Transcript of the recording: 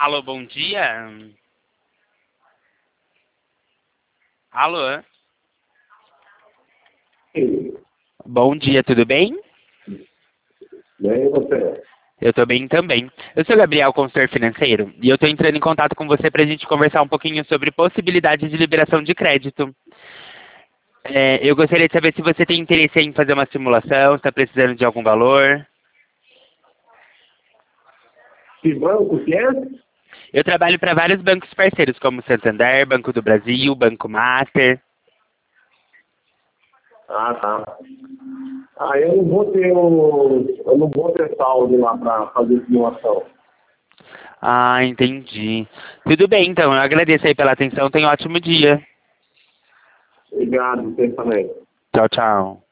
Alô, bom dia. Alô? Sim. Bom dia, tudo bem? Bem, você? Eu tô bem também. Eu sou o Gabriel, consultor financeiro, e eu tô entrando em contato com você pra gente conversar um pouquinho sobre possibilidade de liberação de crédito. Eu gostaria de saber se você tem interesse em fazer uma simulação, se está precisando de algum valor. Que banco que é? Eu trabalho para vários bancos parceiros, como Santander, Banco do Brasil, Banco Master. Ah, tá. Eu não vou ter saldo lá para fazer simulação. Ah, entendi. Tudo bem, então. Eu agradeço aí pela atenção. Tenha um ótimo dia. Obrigado, você também. Tchau, tchau.